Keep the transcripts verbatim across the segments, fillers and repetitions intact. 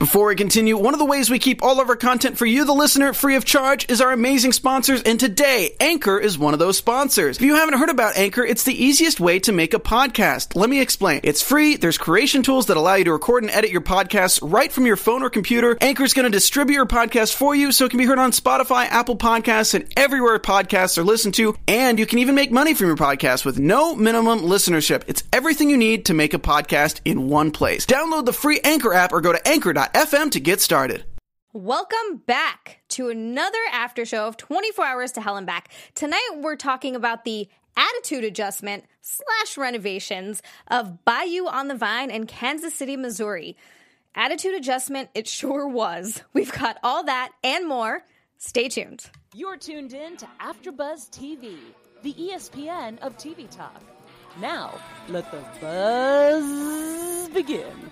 Before we continue, one of the ways we keep all of our content for you, the listener, free of charge is our amazing sponsors, and today, Anchor is one of those sponsors. If you haven't heard about Anchor, it's the easiest way to make a podcast. Let me explain. It's free, there's creation tools that allow you to record and edit your podcasts right from your phone or computer. Anchor's going to distribute your podcast for you so it can be heard on Spotify, Apple Podcasts, and everywhere podcasts are listened to, and you can even make money from your podcast with no minimum listenership. It's everything you need to make a podcast in one place. Download the free Anchor app or go to anchor dot f m to get started. Welcome back to another after show of twenty-four hours to Hell and Back. Tonight we're talking about the attitude adjustment slash renovations of Bayou on the Vine in Kansas City, Missouri. Attitude adjustment, it sure was. We've got all that and more. Stay tuned. You're tuned in to AfterBuzz T V, the E S P N of T V talk. Now, let the buzz begin.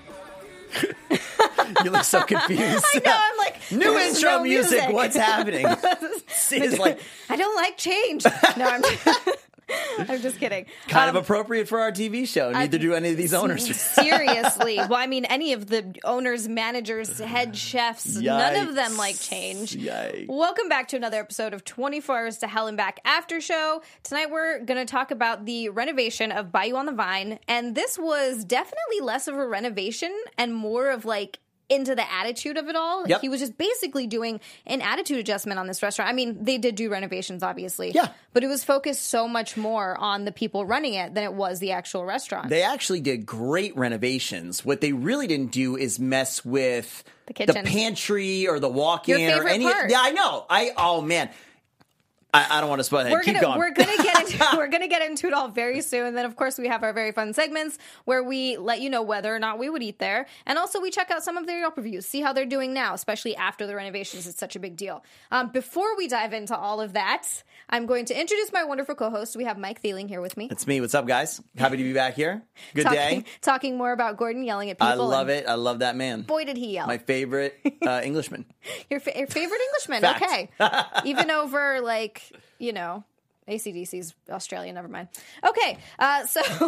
You look so confused. I know, I'm like, new intro no music. music. What's happening? She's like, I don't like change. No, I'm I'm just kidding. kind um, of appropriate for our T V show. Neither I, do any of these owners. Seriously. Well, I mean, any of the owners, managers, head chefs, Yikes. none of them like change. Yikes. Welcome back to another episode of twenty-four hours to Hell and Back After Show. Tonight we're going to talk about the renovation of Bayou on the Vine. And this was definitely less of a renovation and more of like into the attitude of it all. Yep. He was just basically doing an attitude adjustment on this restaurant. I mean, they did do renovations, obviously. Yeah. But it was focused so much more on the people running it than it was the actual restaurant. They actually did great renovations. What they really didn't do is mess with The kitchen. pantry or the walk-in Your or favorite any. part. Yeah, I know. I oh man. I, I don't want to spoil that. We're Keep gonna going. we're gonna get into we're gonna get into it all very soon. And then of course we have our very fun segments where we let you know whether or not we would eat there, and also we check out some of their Yelp reviews, see how they're doing now, especially after the renovations. It's such a big deal. Um, before we dive into all of that, I'm going to introduce my wonderful co-host. We have Mike Thieling here with me. It's me. What's up, guys? Happy to be back here. Good talking, day. Talking more about Gordon yelling at people. I love and it. I love that man. Boy, did he yell! My favorite uh, Englishman. Your, fa- your favorite Englishman? Fact. Okay, even over like you know. A C D C's Australia, never mind. Okay, uh, so,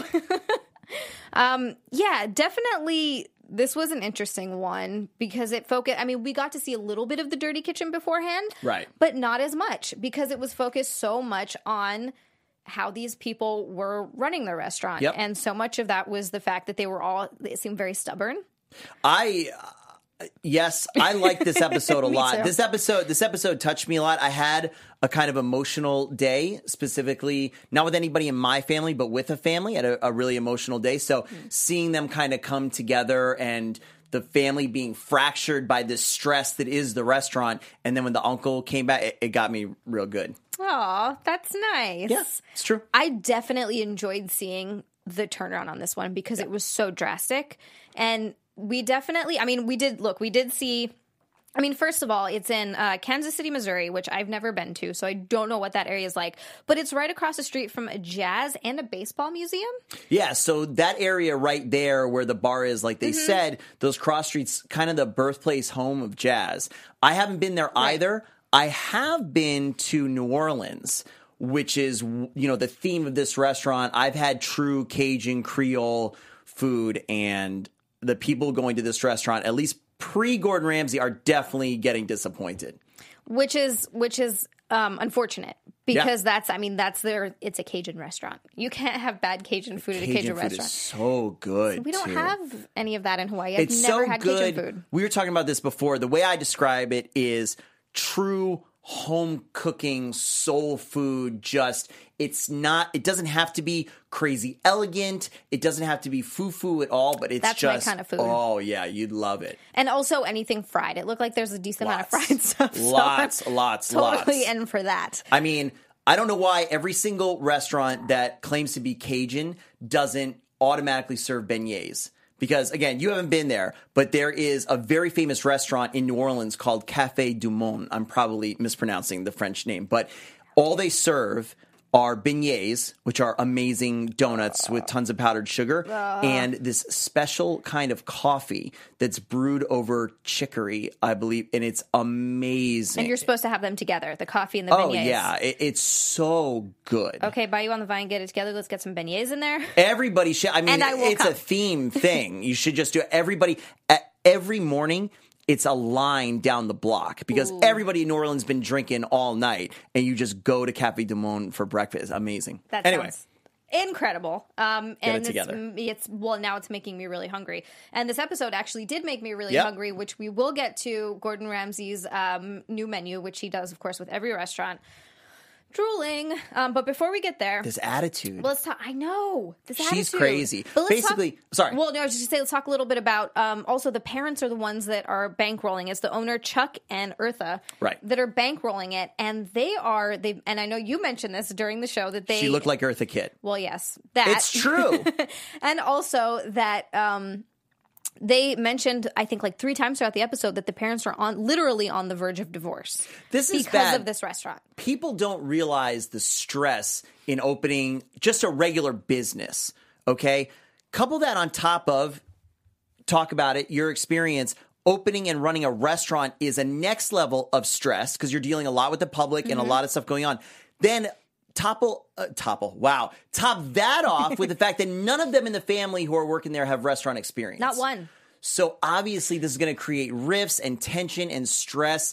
um, yeah, definitely this was an interesting one because it focused, I mean, we got to see a little bit of the dirty kitchen beforehand. Right. But not as much because it was focused so much on how these people were running their restaurant. Yep. And so much of that was the fact that they were all, they seemed very stubborn. I... Uh, Yes, I like this episode a Me lot. too. This episode, this episode touched me a lot. I had a kind of emotional day, specifically not with anybody in my family, but with a family. I had a, a really emotional day. So Mm. seeing them kind of come together and the family being fractured by this stress that is the restaurant, and then when the uncle came back, it, it got me real good. Aw, that's nice. Yeah, it's true. I definitely enjoyed seeing the turnaround on this one because it was so drastic. And we definitely, I mean, we did, look, we did see, I mean, first of all, it's in uh, Kansas City, Missouri, which I've never been to, so I don't know what that area is like. But it's right across the street from a jazz and a baseball museum. Yeah, so that area right there where the bar is, like they Mm-hmm. said, those cross streets, kind of the birthplace home of jazz. I haven't been there Right. either. I have been to New Orleans, which is, you know, the theme of this restaurant. I've had true Cajun Creole food, and the people going to this restaurant, at least pre-Gordon Ramsay, are definitely getting disappointed. Which is, which is um, unfortunate because Yeah. that's, I mean, that's their, it's a Cajun restaurant. You can't have bad Cajun food at a Cajun food restaurant. is so good. We don't too. have any of that in Hawaii. I've It's never so had good. Cajun food. We were talking about this before. The way I describe it is true home cooking soul food. Just, it's not, it doesn't have to be crazy elegant. It doesn't have to be foo-foo at all, but it's That's my just kind of food. Oh yeah, you'd love it. And also anything fried. It looked like there's a decent amount of Lots. fried stuff. so Lots, I'm lots, totally lots. in for that. I mean, I don't know why every single restaurant that claims to be Cajun doesn't automatically serve beignets. Because, again, you haven't been there, but there is a very famous restaurant in New Orleans called Café du Monde. I'm probably mispronouncing the French name, but all they serve are beignets, which are amazing donuts with tons of powdered sugar, and this special kind of coffee that's brewed over chicory, I believe, and it's amazing. And you're supposed to have them together, the coffee and the Oh, beignets. yeah. It, it's so good. Okay, Bayou on the Vine, get it together. Let's get some beignets in there. Everybody should. I mean, And I will it's come. a theme thing. You should just do it. Everybody, at every morning, it's a line down the block because Ooh. everybody in New Orleans has been drinking all night, and you just go to Cafe du Monde for breakfast. Amazing. That anyway. sounds incredible. Um, Get and it it's, together. it's well now it's making me really hungry. And this episode actually did make me really Yep. hungry, which we will get to Gordon Ramsay's um, new menu, which he does, of course, with every restaurant. Drooling. Um, but before we get there, This attitude. well, let's talk. I know this She's attitude. crazy. But let's Basically- talk, sorry. Well, no, I was just gonna say let's talk a little bit about. Um, also, the parents are the ones that are bankrolling. It's the owner Chuck and Eartha, Right. that are bankrolling it, and they are they. And I know you mentioned this during the show that they she looked like Eartha Kitt. Well, yes, that It's true. and also that um, they mentioned, I think, like three times throughout the episode that the parents are on literally on the verge of divorce. This is because bad. of this restaurant. People don't realize the stress in opening just a regular business, okay? Couple that on top of, talk about it, your experience. Opening and running a restaurant is a next level of stress because you're dealing a lot with the public Mm-hmm. and a lot of stuff going on. Then topple, uh, topple, wow. Top that off with the fact that none of them in the family who are working there have restaurant experience. Not one. So obviously this is going to create rifts and tension and stress,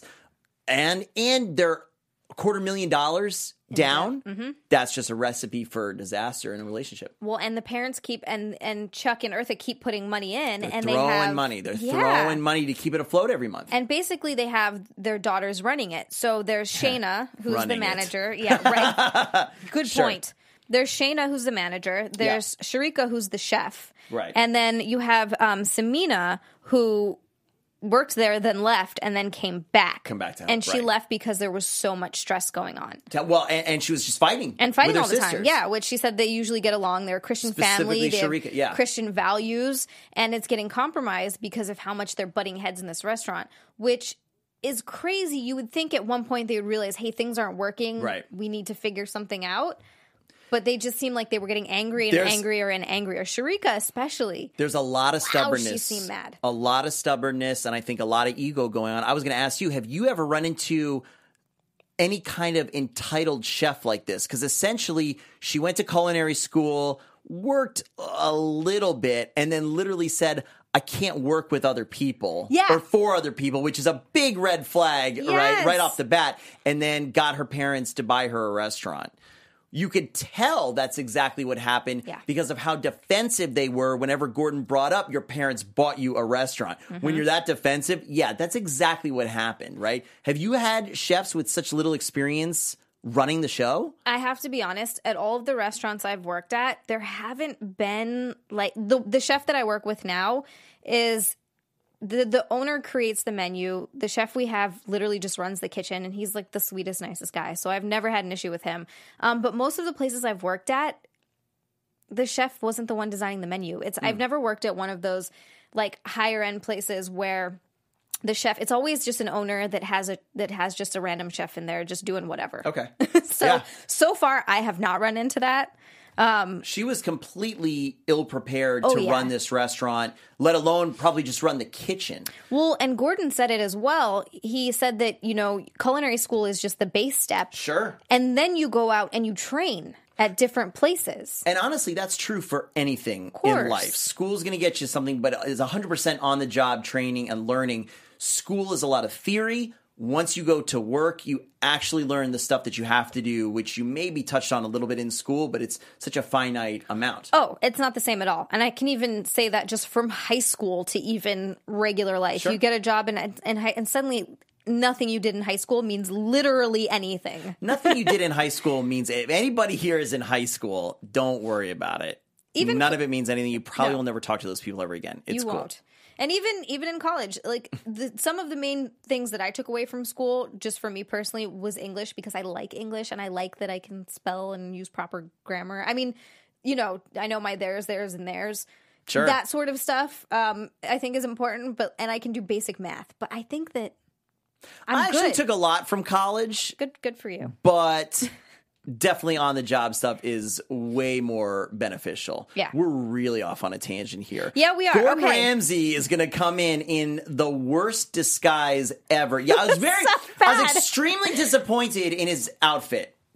and and they're a quarter million dollars down. Mm-hmm. That's just a recipe for disaster in a relationship. Well, and the parents keep and and Chuck and Eartha keep putting money in, They're and throwing they have money. They're Yeah. throwing money to keep it afloat every month. And basically, they have their daughters running it. So there's Shayna, who's the Running it. manager. Yeah, right. Good Sure. point. There's Shayna, who's the manager. There's Sharika, who's the chef. Right. And then you have um, Samina, who worked there, then left, and then came back. Come back to help, And she right. left because there was so much stress going on. Well, and, and she was just fighting. And fighting with her all the time. sisters. Yeah, which she said they usually get along. They're a Christian family. Specifically They have Sharika, yeah. Christian values. And it's getting compromised because of how much they're butting heads in this restaurant, which is crazy. You would think at one point they would realize, hey, things aren't working. Right. We need to figure something out. But they just seemed like they were getting angry and There's- angrier and angrier. Sharika especially. There's a lot of Wow, stubbornness. she seemed mad. A lot of stubbornness, and I think a lot of ego going on. I was going to ask you, have you ever run into any kind of entitled chef like this? Because essentially, she went to culinary school, worked a little bit, and then literally said, I can't work with other people Yeah. or for other people, which is a big red flag, right? Yes. Right off the bat. And then got her parents to buy her a restaurant. You could tell that's exactly what happened Yeah. because of how defensive they were whenever Gordon brought up your parents bought you a restaurant. Mm-hmm. When you're that defensive, yeah, that's exactly what happened, right? Have you had chefs with such little experience running the show? I have to be honest, at all of the restaurants I've worked at, there haven't been like the the chef that I work with now is the the owner creates the menu. The chef we have literally just runs the kitchen, and he's like the sweetest, nicest guy. So I've never had an issue with him. Um, but most of the places I've worked at, the chef wasn't the one designing the menu. It's I've never worked at one of those like higher end places where the chef, it's always just an owner that has a that has just a random chef in there just doing whatever. Okay. So Yeah. so far I have not run into that. She was completely ill prepared Oh, to yeah. run this restaurant, let alone probably just run the kitchen. Well, and Gordon said it as well. He said that, you know, culinary school is just the base step. Sure. And then you go out and you train at different places. And honestly, that's true for anything in course. life. School's going to get you something, but it's one hundred percent on the job training and learning. School is a lot of theory. Once you go to work, you actually learn the stuff that you have to do, which you maybe touched on a little bit in school, but it's such a finite amount. Oh, it's not the same at all. And I can even say that just from high school to even regular life. Sure. You get a job in, in high, and suddenly nothing you did in high school means literally anything. Nothing you did in high school means, if anybody here is in high school, don't worry about it. Even None co- of it means anything. You probably No. will never talk to those people ever again. It's you cool. won't. And even even in college, like the, some of the main things that I took away from school, just for me personally, was English, because I like English and I like that I can spell and use proper grammar. I mean, you know, I know my theirs, theirs, and theirs. Sure. That sort of stuff, um, I think is important. But and I can do basic math. But I think that I'm I actually good. took a lot from college, good. Good for you. but definitely on the job stuff is way more beneficial. Yeah. We're really off on a tangent here. Yeah, we are. Gordon Okay. Ramsay is going to come in in the worst disguise ever. Yeah, I was very, So I was bad. extremely disappointed in his outfit.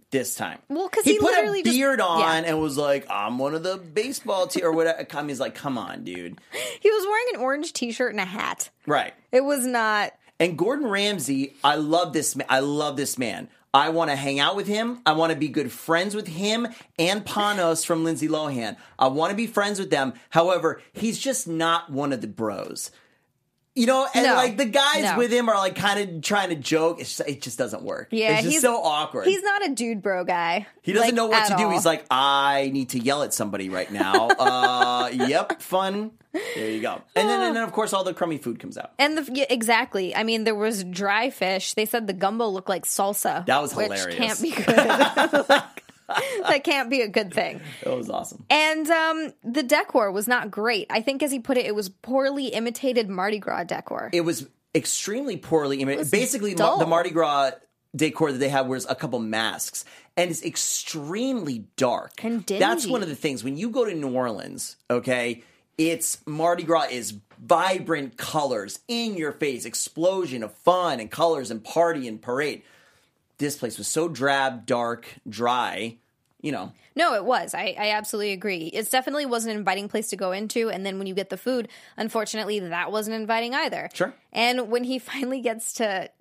this time. Well, 'cause he, he put literally a just- beard on yeah. and was like, I'm one of the baseball team or whatever. He's like, come on, dude. He was wearing an orange t-shirt and a hat. Right. It was not... And Gordon Ramsay, I love this man. I love this man. I want to hang out with him. I want to be good friends with him and Panos from Lindsay Lohan. I want to be friends with them. However, he's just not one of the bros. You know, and No. like the guys No. with him are like kind of trying to joke. It's just, it just doesn't work. Yeah, it's just he's so awkward. He's not a dude bro guy. He doesn't like, know what at to do. all. He's like, I need to yell at somebody right now. uh, yep, fun. There you go. And then, and then, of course, all the crummy food comes out. And the, yeah, exactly. I mean, there was dry fish. They said the gumbo looked like salsa. That was which hilarious. Can't be good. Like, that can't be a good thing. It was awesome. And um, the decor was not great. I think, as he put it, it was poorly imitated Mardi Gras decor. It was extremely poorly imitated. Basically, dull. ma- the Mardi Gras decor that they had was a couple masks, and it's extremely dark. And dingy. That's one of the things. When you go to New Orleans, okay, it's Mardi Gras is vibrant colors, in your face, explosion of fun and colors and party and parade. This place was so drab, dark, dry, you know. No, it was. I, I absolutely agree. It definitely wasn't an inviting place to go into. And then when you get the food, unfortunately, that wasn't inviting either. Sure. And when he finally gets to...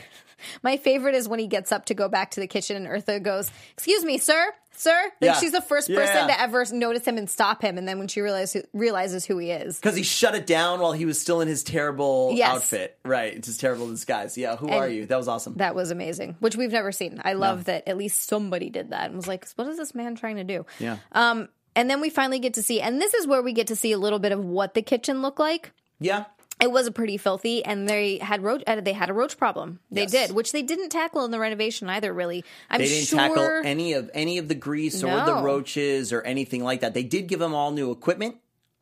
My favorite is when he gets up to go back to the kitchen and Eartha goes, excuse me, sir, sir. Like Yeah. she's the first person Yeah. to ever notice him and stop him. And then when she realize, realizes who he is. Because he shut it down while he was still in his terrible Yes. outfit. Right. It's his terrible disguise. Yeah. Who And are you? That was awesome. That was amazing, which we've never seen. I love that at least somebody did that and was like, what is this man trying to do? Yeah. Um, and then we finally get to see, and this is where we get to see a little bit of what the kitchen looked like. Yeah. It was a pretty filthy, and they had roach. Uh, they had a roach problem. They Yes. did, which they didn't tackle in the renovation either. Really, I'm They didn't sure. tackle any of any of the grease or the No. roaches or anything like that. They did give them all new equipment,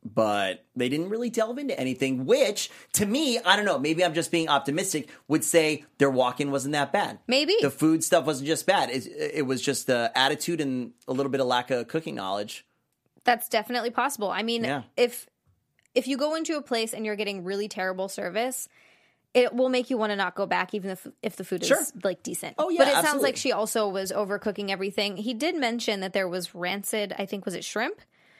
but they didn't really delve into anything, which to me, I don't know, maybe I'm just being optimistic, would say their walk-in wasn't that bad. Maybe. The food stuff wasn't just bad. It, it was just the attitude and a little bit of lack of cooking knowledge. That's definitely possible. I mean, Yeah. if if you go into a place and you're getting really terrible service, it will make you want to not go back, even if if the food Sure. is like decent. Oh, yeah, but it sounds absolutely. like she also was overcooking everything. He did mention that there was rancid. I think was it shrimp?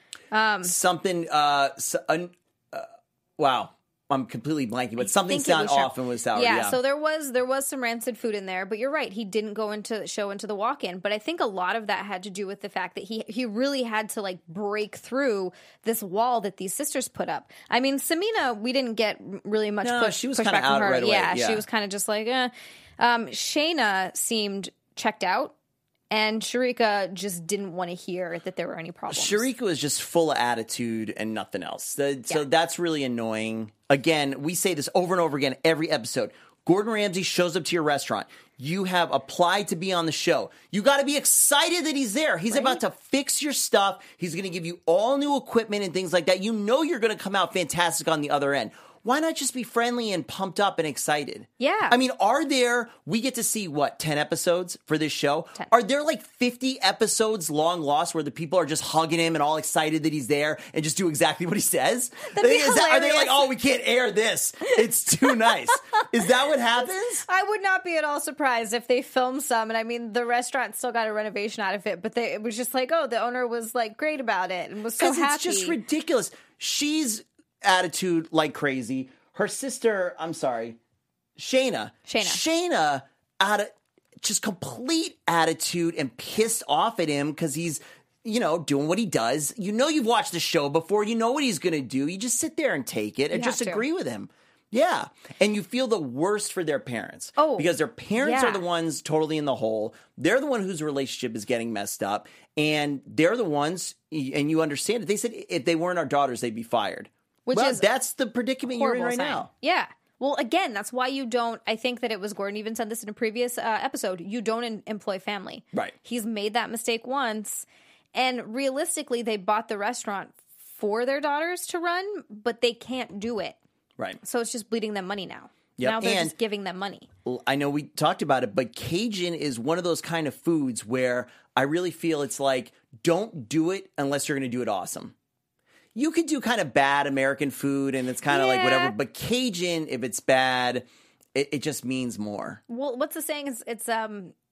Something, uh, s- un, uh, wow. I'm completely blanking, but something think it sound was shrimp. off and was sour. Yeah, Yeah, so there was there was some rancid food in there, but you're right. He didn't go into show into the walk-in, but I think a lot of that had to do with the fact that he he really had to like break through this wall that these sisters put up. I mean, Samina, we didn't get really much No, push. she was pushback kinda from out her. right away, Yeah, yeah. she was kind of just like, eh. Um, Shayna seemed checked out. And Sharika just didn't want to hear that there were any problems. Sharika was just full of attitude and nothing else. The- So Yeah. that's really annoying. Again, we say this over and over again every episode. Gordon Ramsay shows up to your restaurant. You have applied to be on the show. You got to be excited that he's there. He's about to fix your stuff. He's going to give you all new equipment and things like that. You know you're going to come out fantastic on the other end. Why not just be friendly and pumped up and excited? Yeah. I mean, are there, we get to see what, ten episodes for this show? ten. Are there like fifty episodes long lost where the people are just hugging him and all excited that he's there and just do exactly what he says? That'd be Is that- are they like, hilarious. oh, we can't air this? It's too nice. Is that what happens? I would not be at all surprised if they filmed some. And I mean, the restaurant still got a renovation out of it, but they, it was just like, oh, the owner was like great about it and was so Because happy. it's just ridiculous. She's attitude like crazy. Her sister, I'm sorry, Shayna. Shayna. Shayna out of just complete attitude and pissed off at him because he's, you know, doing what he does. You know you've watched the show before. You know what he's going to do. You just sit there and take it and You just have to. agree with him. Yeah. And you feel the worst for their parents. Oh, because their parents yeah. are the ones totally in the hole. They're the one whose relationship is getting messed up. And they're the ones, and you understand it. They said if they weren't our daughters, they'd be fired. Which well, is that's the predicament you're in horrible right sign. now. Yeah. Well, again, that's why you don't. I think that it was Gordon even said this in a previous uh, episode. You don't in, employ family. Right. He's made that mistake once, and realistically, they bought the restaurant for their daughters to run, but they can't do it. Right. So it's just bleeding them money now. Yep. Now they're And- just giving them money. I know we talked about it, but Cajun is one of those kind of foods where I really feel it's like, don't do it unless you're going to do it awesome. You could do kind of bad American food and it's kind of like Yeah. whatever, but Cajun, if it's bad, it, it just means more. Well, what's the saying? It's, it's um,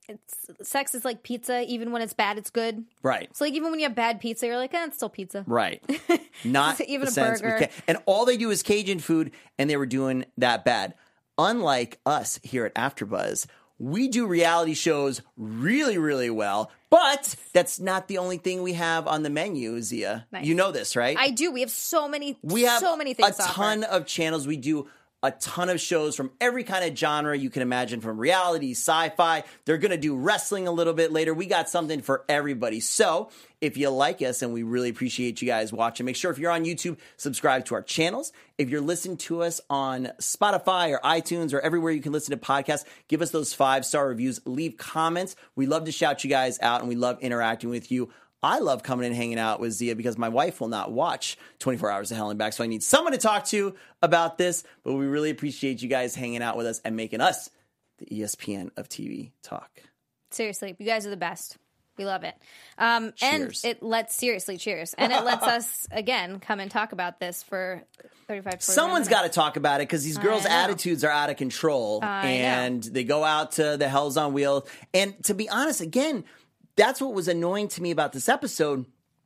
it's sex is like pizza. Even when it's bad, it's good. Right. So like even when you have bad pizza, you're like, eh, it's still pizza. Right. Not even the a sense burger. we can- And all they do is Cajun food, and they were doing that bad. Unlike us here at AfterBuzz, we do reality shows really, really well, but that's not the only thing we have on the menu, Zia. Nice. You know this, right? I do. We have so many. We have so many things. a to offer. ton of channels. We do a ton of shows from every kind of genre you can imagine, from reality, sci-fi. They're going to do wrestling a little bit later. We got something for everybody. So if you like us, and we really appreciate you guys watching, make sure if you're on YouTube, subscribe to our channels. If you're listening to us on Spotify or iTunes or everywhere you can listen to podcasts, give us those five-star reviews. Leave comments. We love to shout you guys out, and we love interacting with you. I love coming and hanging out with Zia because my wife will not watch twenty-four hours of Hell and Back, so I need someone to talk to about this. But we really appreciate you guys hanging out with us and making us the E S P N of T V talk. Seriously, you guys are the best. We love it. Um, and Cheers. it lets, seriously, cheers. And it lets us, again, come and talk about this for thirty-five, forty Someone's got to talk about it because these girls' know. attitudes are out of control. I and they go out to the Hells on Wheels. And to be honest, again, that's what was annoying to me about this episode.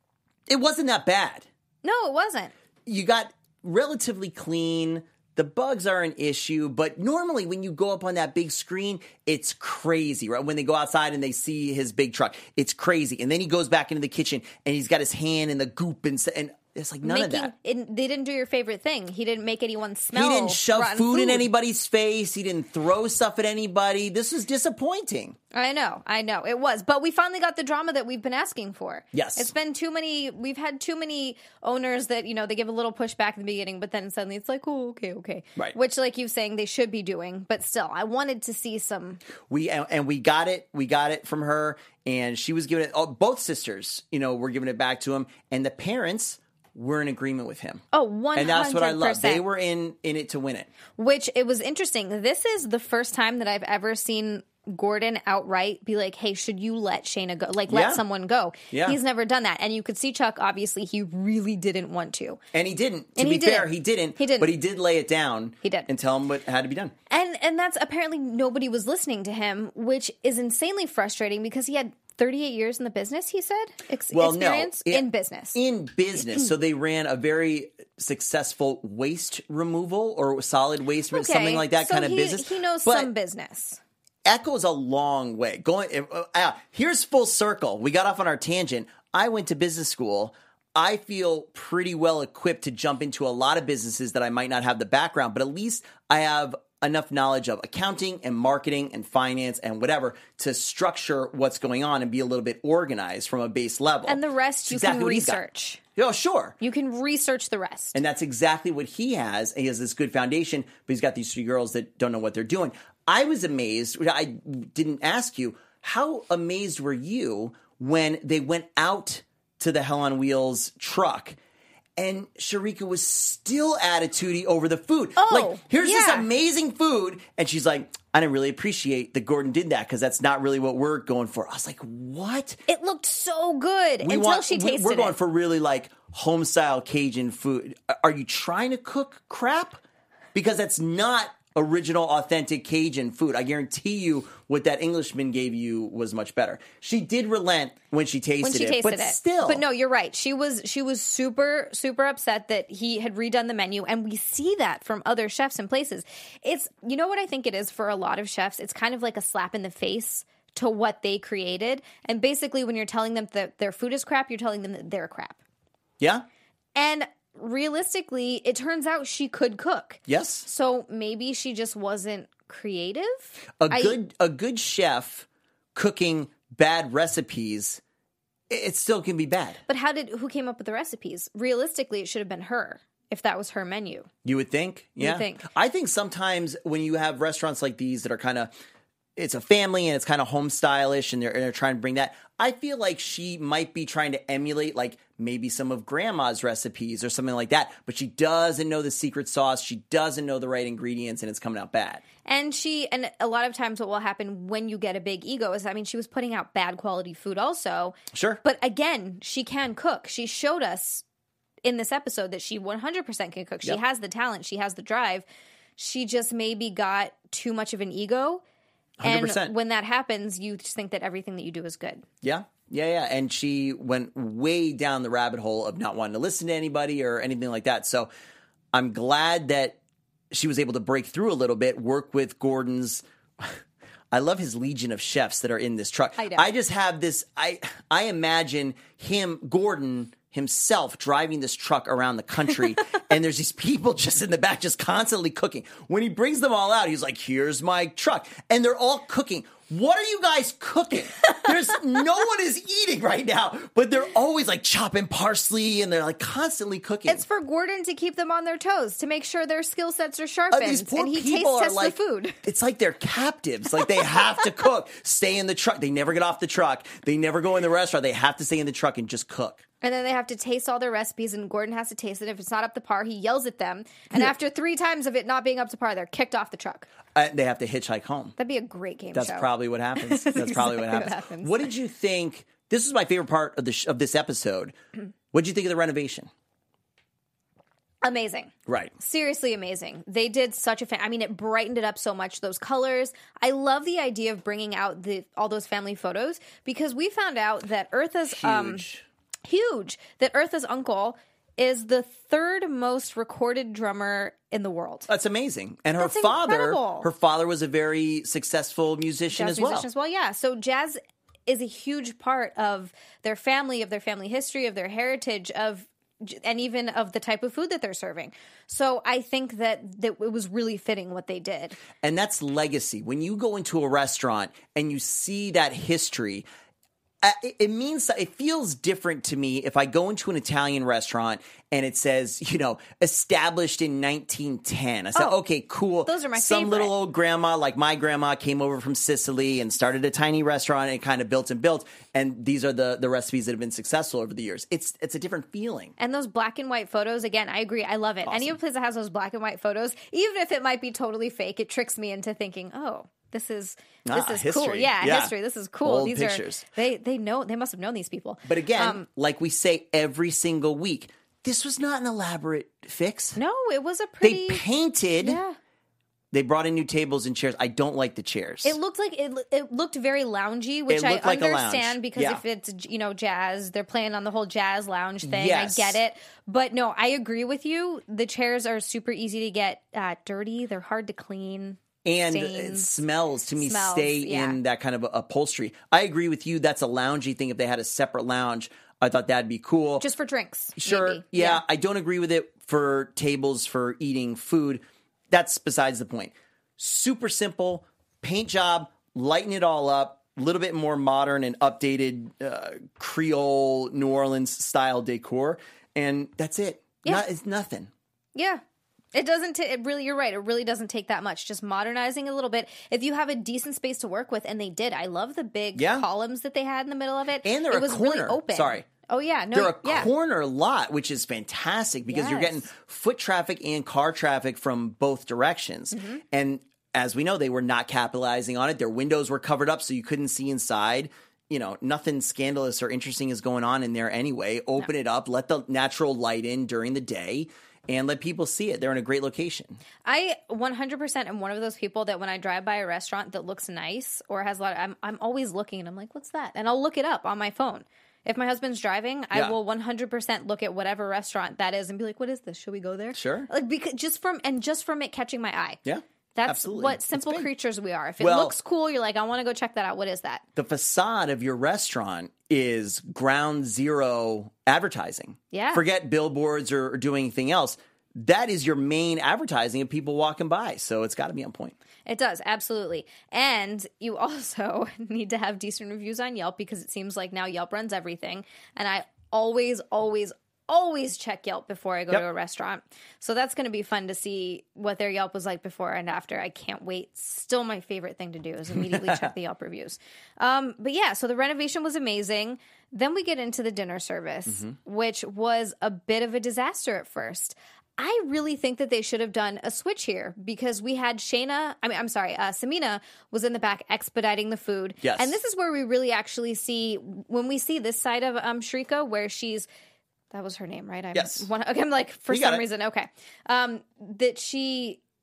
It wasn't that bad. No, it wasn't. You got relatively clean. The bugs are an issue, but normally when you go up on that big screen, it's crazy, right? When they go outside and they see his big truck, it's crazy. And then he goes back into the kitchen and he's got his hand in the goop and, and it's like none Making, of that. It, they didn't do your favorite thing. He didn't make anyone smell. He didn't shove rotten food, food in anybody's face. He didn't throw stuff at anybody. This was disappointing. I know, I know. It was. But we finally got the drama that we've been asking for. Yes. It's been too many, we've had too many owners that, you know, they give a little pushback in the beginning, but then suddenly it's like, oh, okay, okay. Right. Which, like you saying, they should be doing. But still, I wanted to see some. We and, and we got it. We got it from her, and she was giving it. Oh, both sisters, you know, were giving it back to him, and the parents were in agreement with him. Oh, one hundred percent. And that's what I love. They were in in it to win it. Which, it was interesting. This is the first time that I've ever seen Gordon outright be like, hey, should you let Shayna go? Like, let Yeah. someone go. Yeah. He's never done that. And you could see Chuck, obviously, he really didn't want to. And he didn't. To And be he fair, didn't. he didn't. He didn't. But he did lay it down. He did. And tell him what had to be done. And and that's apparently nobody was listening to him, which is insanely frustrating because he had thirty-eight years in the business, he said? Ex- Well, experience no. in business. In business. So they ran a very successful waste removal or solid waste, Okay. something like that So kind of he, business. He knows But some business. Echoes a long way. Going uh, uh, here's full circle. We got off on our tangent. I went to business school. I feel pretty well equipped to jump into a lot of businesses that I might not have the background, but at least I have enough knowledge of accounting and marketing and finance and whatever to structure what's going on and be a little bit organized from a base level. And the rest It's you exactly can what he's got. research. Oh, sure. You can research the rest. And that's exactly what he has. He has this good foundation, but he's got these three girls that don't know what they're doing. I was amazed. I didn't ask you, how amazed were you when they went out to the Hell on Wheels truck and Sharika was still attitudey over the food? Oh, like, here's this yeah. amazing food. And she's like, I didn't really appreciate that Gordon did that because that's not really what we're going for. I was like, what? It looked so good We until want, she we- tasted We're going it. for really like home style Cajun food. Are you trying to cook crap? Because that's not original, authentic Cajun food. I guarantee you what that Englishman gave you was much better. She did relent when she tasted, when she it, tasted but it. still. But no, you're right. She was she was super super upset that he had redone the menu, and we see that from other chefs and places. It's you know what I think it is for a lot of chefs. It's kind of like a slap in the face to what they created. And basically, when you're telling them that their food is crap, you're telling them that they're crap. Yeah? And realistically, it turns out she could cook. Yes. So maybe she just wasn't creative. A I- good a good chef cooking bad recipes, it, it still can be bad. But how did who came up with the recipes? Realistically, it should have been her if that was her menu. You would think? would Yeah. think. I think sometimes when you have restaurants like these that are kind of, it's a family and it's kind of home stylish and they're, and they're trying to bring that, I feel like she might be trying to emulate like maybe some of grandma's recipes or something like that, but she doesn't know the secret sauce. She doesn't know the right ingredients and it's coming out bad. And she, and a lot of times what will happen when you get a big ego is, I mean, she was putting out bad quality food also. Sure. But again, she can cook. She showed us in this episode that she one hundred percent can cook. She Yep. has the talent. She has the drive. She just maybe got too much of an ego. one hundred percent. And when that happens, you just think that everything that you do is good. Yeah. Yeah, yeah. And she went way down the rabbit hole of not wanting to listen to anybody or anything like that. So I'm glad that she was able to break through a little bit, work with Gordon's. I love his legion of chefs that are in this truck. I know. I just have this, I, I imagine him, Gordon himself, driving this truck around the country, and there's these people just in the back just constantly cooking. When he brings them all out, he's like, here's my truck. And they're all cooking. What are you guys cooking? There's no one is eating right now, but they're always like chopping parsley and they're like constantly cooking. It's for Gordon to keep them on their toes, to make sure their skill sets are sharpened. Uh, these poor and he people taste are tests like, the food. It's like they're captives. Like they have to cook, stay in the truck. They never get off the truck. They never go in the restaurant. They have to stay in the truck and just cook. And then they have to taste all their recipes, and Gordon has to taste it. If it's not up to par, he yells at them. And Yeah. after three times of it not being up to par, they're kicked off the truck. Uh, they have to hitchhike home. That'd be a great game That's show. probably what happens. That's probably what exactly happens. what happens. What did you think? This is my favorite part of the sh- of this episode. What did you think of the renovation? Amazing. Right. Seriously amazing. They did such a fan. I mean, it brightened it up so much. Those colors. I love the idea of bringing out the all those family photos, because we found out that Eartha's um Huge. huge that Eartha's uncle is the third most recorded drummer in the world. That's amazing. And her That's father, incredible. her father was a very successful musician Jazz as well. musician as well, yeah. So jazz is a huge part of their family, of their family history, of their heritage, of and even of the type of food that they're serving. So I think that, that it was really fitting what they did. And that's legacy. When you go into a restaurant and you see that history, uh, it, it means it feels different to me if I go into an Italian restaurant and it says, you know, established in nineteen ten. I say, Oh, okay, cool. those are my Some favorite. little old grandma, like my grandma, came over from Sicily and started a tiny restaurant and kind of built and built. And these are the the recipes that have been successful over the years. It's it's a different feeling. And those black and white photos, again, I agree. I love it. Any place that has those black and white photos, even if it might be totally fake, it tricks me into thinking, oh, this is this Ah, is history. cool. Yeah, Yeah. history. This is cool. Old These pictures. are they they know they must have known these people. But again, Um, like we say every single week, this was not an elaborate fix. no, it was a They pretty painted. yeah. They brought in new tables and chairs. I don't like the chairs. It looked like it. It looked very loungy, which It I looked like a lounge. understand because Yeah. if it's you know jazz, they're playing on the whole jazz lounge thing. Yes. I get it, but no, I agree with you. The chairs are super easy to get uh, dirty. They're hard to clean. and it stains. smells to me Smells, stay yeah. in that kind of upholstery. I agree with you. That's a loungy thing. If they had a separate lounge, I thought that'd be cool. Just for drinks, Sure. maybe. Yeah, I don't agree with it for tables for eating food. That's besides the point. Super simple paint job, lighten it all up, a little bit more modern and updated uh, Creole New Orleans style decor, and that's it. Yeah. Not, it's nothing. Yeah. It doesn't, ta- it really, you're right. It really doesn't take that much. Just modernizing a little bit. If you have a decent space to work with, and they did. I love the big Yeah. columns that they had in the middle of it. And they're it a was really corner. open. Sorry. Oh, yeah. No, They're a yeah. corner lot, which is fantastic because you're Yes. getting foot traffic and car traffic from both directions. Mm-hmm. And as we know, they were not capitalizing on it. Their windows were covered up so you couldn't see inside. You know, nothing scandalous or interesting is going on in there anyway. Open it up, let the natural light in during the day, and let people see it. They're in a great location. I one hundred percent am one of those people that when I drive by a restaurant that looks nice or has a lot of, I'm, I'm always looking and I'm like, what's that? And I'll look it up on my phone. If my husband's driving, I Yeah. will one hundred percent look at whatever restaurant that is and be like, what is this? Should we go there? Sure. Like, because just from, and just from it catching my eye. Yeah. That's absolutely. what It's simple big. creatures we are. If it Well- looks cool, you're like, I want to go check that out. What is that? The facade of your restaurant is ground zero advertising. Yeah. Forget billboards or, or doing anything else. That is your main advertising of people walking by. So it's got to be on point. It does, absolutely. And you also need to have decent reviews on Yelp because it seems like now Yelp runs everything. And I always, always, always check Yelp before I go Yep. to a restaurant. So that's going to be fun to see what their Yelp was like before and after. I can't wait. Still my favorite thing to do is immediately check the Yelp reviews. Um, but yeah, so the renovation was amazing. Then we get into the dinner service, Mm-hmm. which was a bit of a disaster at first. I really think that they should have done a switch here because we had Shayna, I mean, I'm sorry, uh, Samina was in the back expediting the food. Yes. And this is where we really actually see, when we see this side of um, Shrika, where she's, that was her name, right? I'm Yes. One, okay, I'm like, for You got some it. reason, okay. Um, that she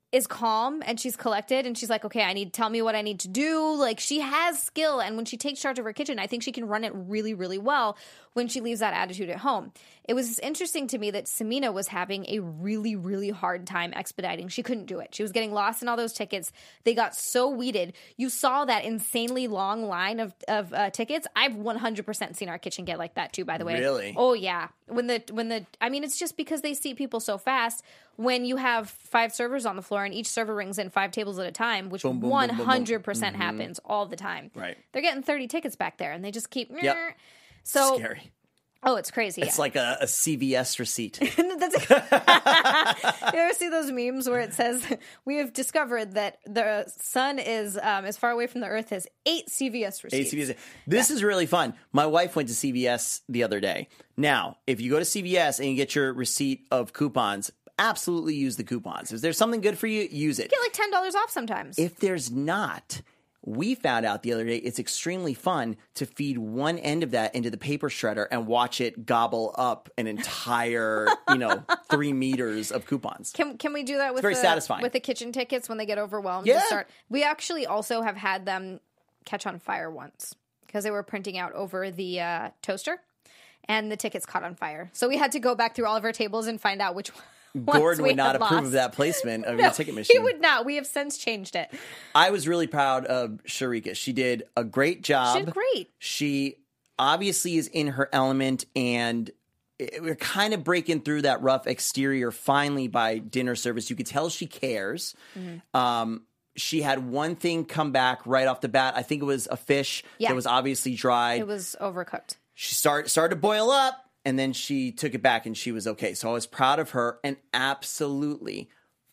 is calm and she's collected and she's like, okay, I need, tell me what I need to do. Like, she has skill. And when she takes charge of her kitchen, I think she can run it really, really well when she leaves that attitude at home. It was interesting to me that Samina was having a really, really hard time expediting. She couldn't do it. She was getting lost in all those tickets. They got so weeded. You saw that insanely long line of, of uh, tickets. I've one hundred percent seen our kitchen get like that too, by the way. Really? Oh, yeah. When the, when the, I mean, it's just because they seat people so fast. When you have five servers on the floor and each server rings in five tables at a time, which Boom, boom, boom, one boom, boom. hundred percent happens all the time. Right. They're getting thirty tickets back there and they just keep. Yep. So, Scary. oh, it's crazy. It's yeah. like a, a C V S receipt. That's, you ever see those memes where it says, we have discovered that the sun is um, as far away from the earth as eight C V S receipts. Eight C V S. This yeah. is really fun. My wife went to C V S the other day. Now, if you go to C V S and you get your receipt of coupons, absolutely use the coupons. If there's something good for you, use it. You get like ten dollars off sometimes. If there's not, we found out the other day it's extremely fun to feed one end of that into the paper shredder and watch it gobble up an entire, you know, three meters of coupons. Can can we do that with very the, satisfying. with the kitchen tickets when they get overwhelmed? Yeah. To start? We actually also have had them catch on fire once because they were printing out over the uh, toaster and the tickets caught on fire. So we had to go back through all of our tables and find out which one. Gordon would not approve lost. of that placement of no, your ticket machine. He would not. We have since changed it. I was really proud of Sharika. She did a great job. She did great. She obviously is in her element, and it, we're kind of breaking through that rough exterior finally by dinner service. You could tell she cares. Mm-hmm. Um, she had one thing come back right off the bat. I think it was a fish yeah. that was obviously dry. It was overcooked. She start, started to boil up. And then she took it back and she was okay. So I was proud of her. And absolutely,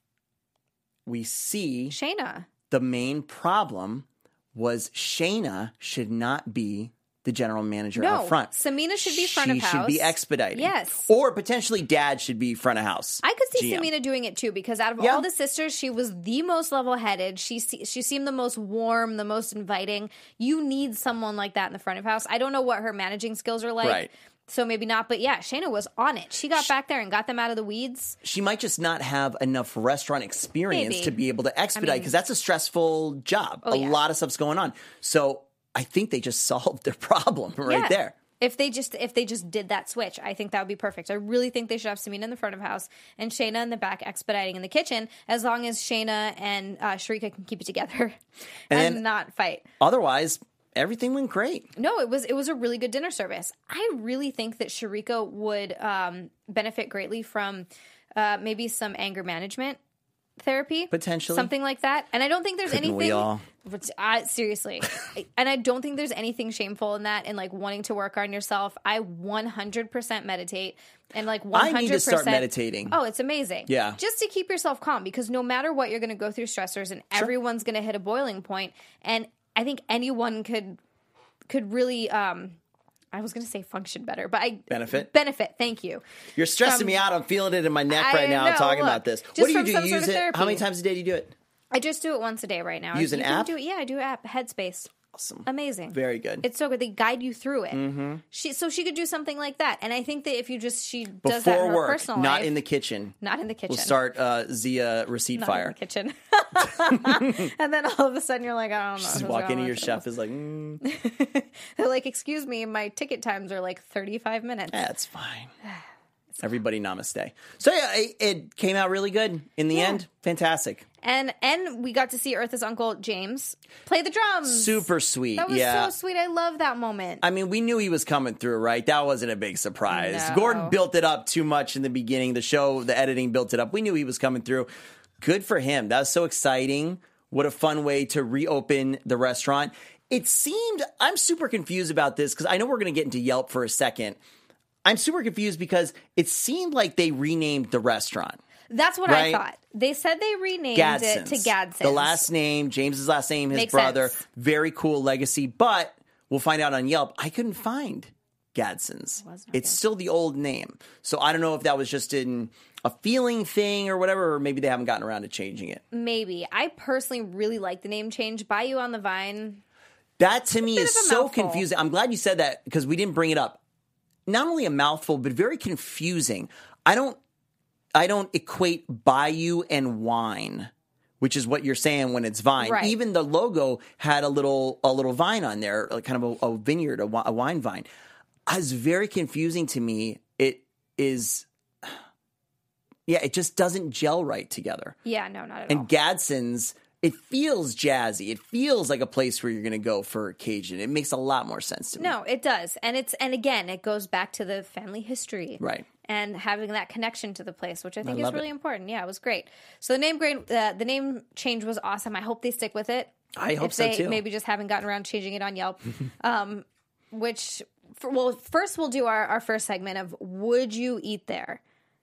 we see Shayna. The main problem was Shayna should not be the general manager no, up front. Samina should be front of house. She should be expediting. Yes. Or potentially dad should be front of house. I could see G M. Samina doing it too because out of yeah. all the sisters, she was the most level-headed. She she seemed the most warm, the most inviting. You need someone like that in the front of house. I don't know what her managing skills are like. Right. So maybe not, but yeah, Shayna was on it. She got she, back there and got them out of the weeds. She might just not have enough restaurant experience maybe. to be able to expedite because I mean, that's a stressful job. Oh, a yeah. lot of stuff's going on. So I think they just solved their problem right yeah. there. If they just if they just did that switch, I think that would be perfect. I really think they should have Samina in the front of house and Shayna in the back expediting in the kitchen, as long as Shayna and uh, Sharika can keep it together and, and not fight. Otherwise, everything went great. No, it was it was a really good dinner service. I really think that Sharika would um, benefit greatly from uh, maybe some anger management therapy, potentially something like that. And I don't think there's Couldn't anything. We all? I, seriously, and I don't think there's anything shameful in that. And like wanting to work on yourself, I one hundred percent meditate and like one hundred percent. I need to start meditating. Oh, it's amazing. Yeah, just to keep yourself calm because no matter what, you're going to go through stressors, and sure. everyone's going to hit a boiling point. And I think anyone could could really. Um, I was going to say function better, but I benefit. Benefit. Thank you. You're stressing from, me out. I'm feeling it in my neck right I now. know, I'm talking look, about this. What do you do? Some Use sort of it? therapy. How many times a day do you do it? I just do it once a day right now. Use an you app? Can do it, yeah, I do an app. Headspace. Awesome. Amazing. Very good. It's so good. They guide you through it. Mm-hmm. She so she could do something like that. And I think that if you just she Before does that in her work, personal not life, in the kitchen. Not in the kitchen. We'll start uh, Zia receipt not fire. In the kitchen. And then all of a sudden you're like, I don't know. Just walk into your chef is like, mm. They're like, excuse me, my ticket times are like thirty-five minutes. That's fine. Everybody namaste. So yeah, it, it came out really good in the yeah. end. Fantastic. And and we got to see Eartha's uncle James play the drums. Super sweet. That was yeah. so sweet. I love that moment. I mean, we knew he was coming through, right? That wasn't a big surprise. No. Gordon built it up too much in the beginning. The show, the editing built it up. We knew he was coming through. Good for him. That was so exciting. What a fun way to reopen the restaurant. It seemed, I'm super confused about this because I know we're going to get into Yelp for a second. I'm super confused because it seemed like they renamed the restaurant. That's what right? I thought. They said they renamed Gadsden's. it to Gadsden's. The last name, James's last name, his Makes brother. sense. Very cool legacy. But we'll find out on Yelp. I couldn't find Gadsden's. It was not it's good. still the old name. So I don't know if that was just in a feeling thing or whatever, or maybe they haven't gotten around to changing it. Maybe. I personally really like the name change. Bayou on the Vine. That to me Bit is of a so mouthful. confusing. I'm glad you said that because we didn't bring it up. Not only a mouthful, but very confusing. I don't I don't equate bayou and wine which is what you're saying when it's vine. Right. Even the logo had a little a little vine on there, like kind of a, a vineyard, a, wi- a wine vine. It's very confusing to me. It is, yeah, it just doesn't gel right together. Yeah, no, not at And all. Gadsden's, it feels jazzy. It feels like a place where you're going to go for Cajun. It makes a lot more sense to me. No, it does. And it's and again, it goes back to the family history. Right. And having that connection to the place, which I think I is love really it. important. Yeah, it was great. So the name great uh, the name change was awesome. I hope they stick with it. I hope if so, they too. maybe just haven't gotten around to changing it on Yelp. um, which for, well, first we'll do our, our first segment of would you eat there?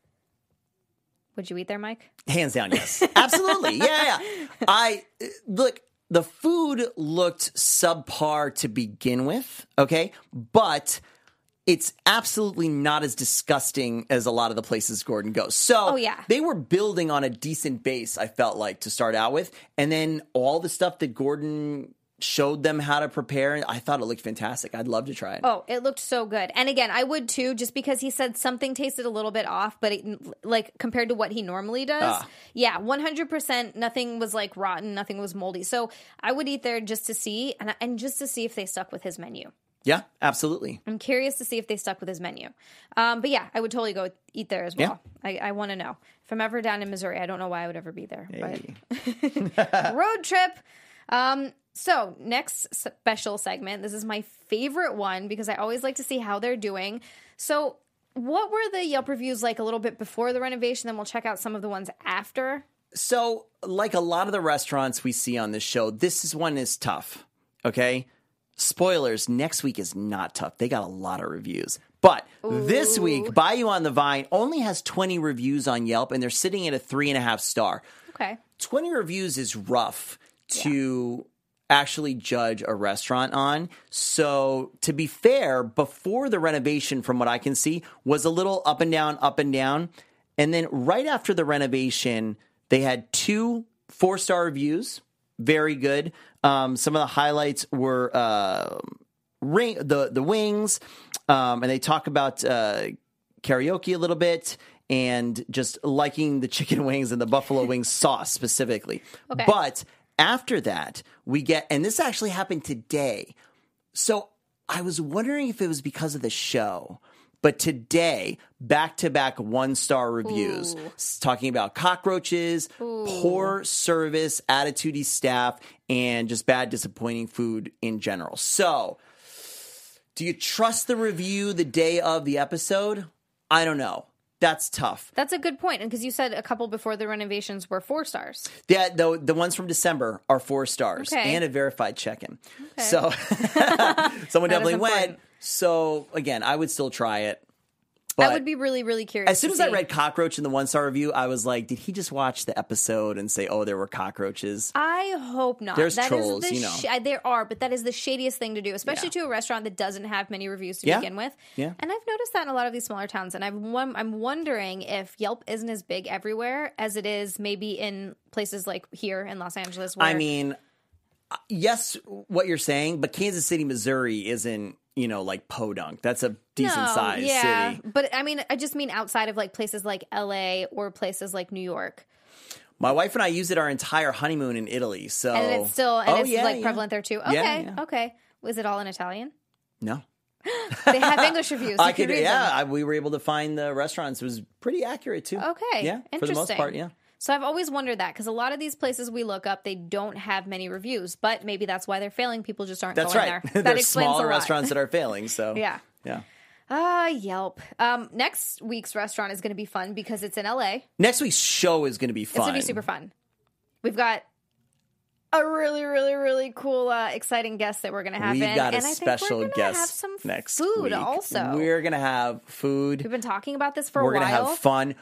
Would you eat there, Mike? Hands down, yes. Absolutely. Yeah, yeah. I look, the food looked subpar to begin with, okay? But it's absolutely not as disgusting as a lot of the places Gordon goes. So Oh, yeah. they were building on a decent base, I felt like, to start out with. And then all the stuff that Gordon showed them how to prepare, I thought it looked fantastic. I'd love to try it. Oh, it looked so good. And again, I would too, just because he said something tasted a little bit off, but it, like compared to what he normally does. Ah. Yeah, one hundred percent nothing was like rotten, nothing was moldy. So I would eat there just to see, and, and just to see if they stuck with his menu. Yeah, absolutely. I'm curious to see if they stuck with his menu. Um, but yeah, I would totally go eat there as well. I, I want to know. If I'm ever down in Missouri, I don't know why I would ever be there. Hey. But road trip. Um, so next special segment. This is my favorite one because I always like to see how they're doing. So what were the Yelp reviews like a little bit before the renovation? Then we'll check out some of the ones after. So, like a lot of the restaurants we see on this show, this is one is tough, okay? Spoilers, next week is not tough. They got a lot of reviews. But this week, Bayou on the Vine only has twenty reviews on Yelp, and they're sitting at a three and a half star. Okay. twenty reviews is rough to actually judge a restaurant on. So, to be fair, before the renovation, from what I can see, was a little up and down, up and down. And then right after the renovation, they had two four-star reviews. Very good. Um, some of the highlights were uh, ring the the wings, um, and they talk about uh, karaoke a little bit and just liking the chicken wings and the buffalo wings sauce specifically. Okay. But after that, we get, and this actually happened today. So I was wondering if it was because of the show. But today, back-to-back one-star reviews, s- talking about cockroaches, poor service, attitude-y staff, and just bad, disappointing food in general. So, do you trust the review the day of the episode? I don't know. That's tough. That's a good point. And because you said a couple before the renovations were four stars. Yeah, the, the ones from December are four stars Okay. and a verified check-in. So, someone definitely went. important. So, again, I would still try it. I But would be really, really curious. as soon to as I see. read cockroach in the one-star review, I was like, did he just watch the episode and say, oh, there were cockroaches? I hope not. There's That is trolls, the you know. sh- there are, but that is the shadiest thing to do, especially Yeah. to a restaurant that doesn't have many reviews to Yeah. begin with. Yeah. And I've noticed that in a lot of these smaller towns, and I'm won- I'm wondering if Yelp isn't as big everywhere as it is maybe in places like here in Los Angeles. Where, I mean, uh, yes, what you're saying, but Kansas City, Missouri isn't, you know, like Podunk. That's a decent no, sized yeah, city. but I mean, I just mean outside of like places like L A or places like New York, My wife and I used it our entire honeymoon in Italy. So, and it's still and Oh, it's yeah, like yeah. prevalent there too. Okay, Yeah, yeah. okay. Was it all in Italian? No. They have English reviews. You I can could, read yeah, them. I, we were able to find the restaurants. It was pretty accurate too. Okay. Yeah, for the most Interesting. part, yeah. So I've always wondered that because a lot of these places we look up, they don't have many reviews, but maybe that's why they're failing. People just aren't That's going right. there. That There's explains smaller a lot. restaurants that are failing. So, Yeah. yeah. Ah, Yelp. Um, next week's restaurant is going to be fun because it's in L A. Next week's show is going to be It's fun. going to be super fun. We've got a really, really, really cool, uh, exciting guest that we're going to have We've in. got a and I special think we're gonna guest have some next food week. also. We're going to have food. We've been talking about this for We're a while. going to have fun.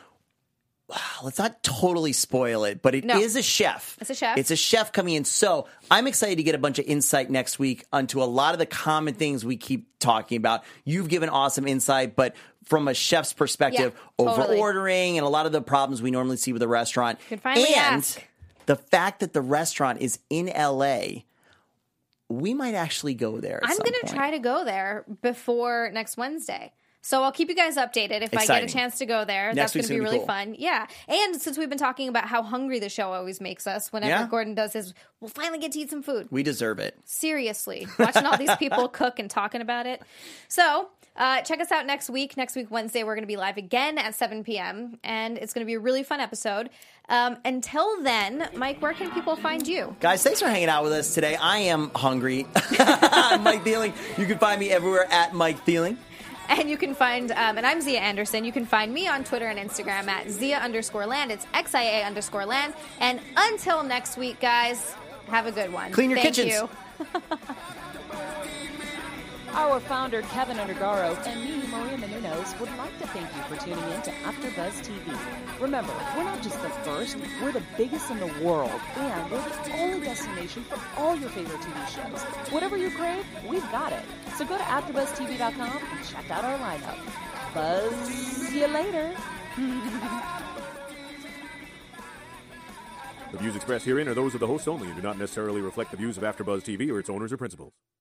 Let's not totally spoil it, but it is No. a chef. It's a chef. It's a chef coming in. So I'm excited to get a bunch of insight next week onto a lot of the common things we keep talking about. You've given awesome insight, but from a chef's perspective, Yeah, over totally. ordering and a lot of the problems we normally see with a restaurant. Could finally and ask. the fact that the restaurant is in L A, we might actually go there. At I'm some going to point. try to go there before next Wednesday. So I'll keep you guys updated if Exciting. I get a chance to go there. Next That's going to be week's really gonna be fun. Yeah. And since we've been talking about how hungry the show always makes us, whenever Yeah. Gordon does his, we'll finally get to eat some food. We deserve it. Seriously. Watching all these people cook and talking about it. So uh, check us out next week. Next week, Wednesday, we're going to be live again at seven p.m. And it's going to be a really fun episode. Um, until then, Mike, where can people find you? Guys, thanks for hanging out with us today. I am hungry. I'm Mike Thieling. You can find me everywhere at Mike Thieling. And you can find, um, and I'm Zia Anderson. You can find me on Twitter and Instagram at Zia underscore land. It's X I A underscore land. And until next week, guys, have a good one. Clean your Thank kitchens. You. Our founder, Kevin Undergaro, and me, Maria Menounos, would like to thank you for tuning in to AfterBuzz T V. Remember, we're not just the first, we're the biggest in the world, and we're the only destination for all your favorite T V shows. Whatever you crave, we've got it. So go to after buzz t v dot com and check out our lineup. Buzz you later. The views expressed herein are those of the hosts only and do not necessarily reflect the views of AfterBuzz T V or its owners or principals.